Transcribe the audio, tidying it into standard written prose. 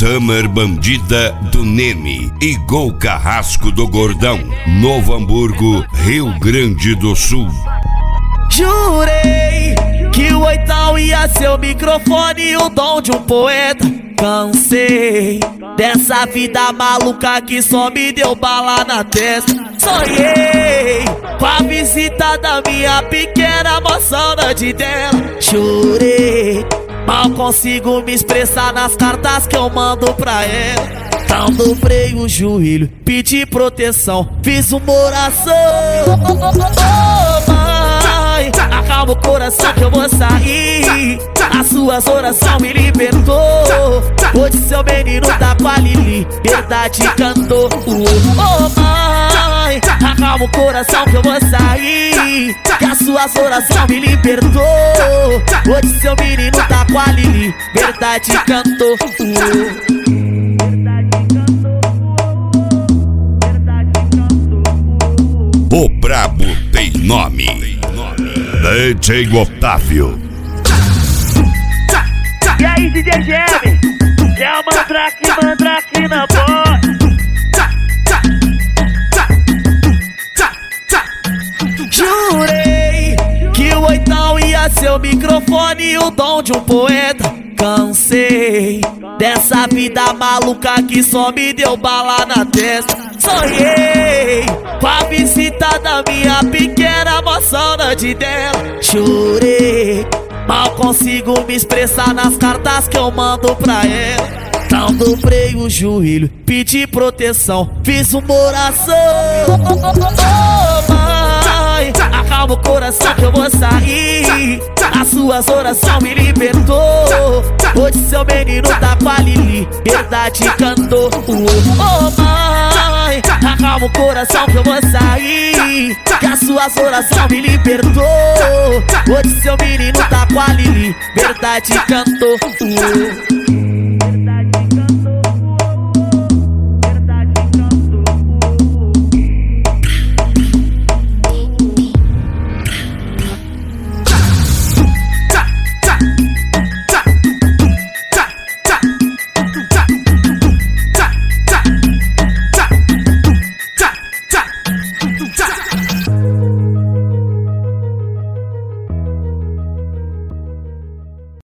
Summer Bandida do Neme e Gol Carrasco do Gordão, Novo Hamburgo, Rio Grande do Sul. Jurei que o oitão ia ser o microfone e o dom de um poeta. Cansei dessa vida maluca que só me deu bala na testa. Sonhei com a visita da minha pequena, mó saudade dela. Chorei, mal consigo me expressar nas cartas que eu mando pra ela. Então dobrei o joelho, pedi proteção, fiz uma oração. Mãe, acalma o coração que eu vou sair. As suas orações me libertou. Hoje seu menino tá com a Lili, verdade cantou. Mãe, acalma o coração que eu vou sair. Que as suas orações me libertou. Hoje seu menino tá com a Lili, verdade cantou. O brabo tem nome. DJ Otávio. E aí, DJ Geme? É o mandrake na voz. Jurei que o oitão ia ser o microfone e o dom de um poeta. Cansei dessa vida maluca que só me deu bala na testa. Sonhei com a visita da minha pequena, mó saudade dela. Chorei, mal consigo me expressar nas cartas que eu mando pra ela. Então dobrei o joelho, pedi proteção, fiz uma oração. Mãe, acalma o coração que eu vou sair. As suas orações me libertou. Hoje seu menino tá com a Lili, verdade cantou. Mãe, acalma o coração que eu vou sair. Que as suas orações me libertou. Hoje seu menino tá com a Lili, verdade cantou.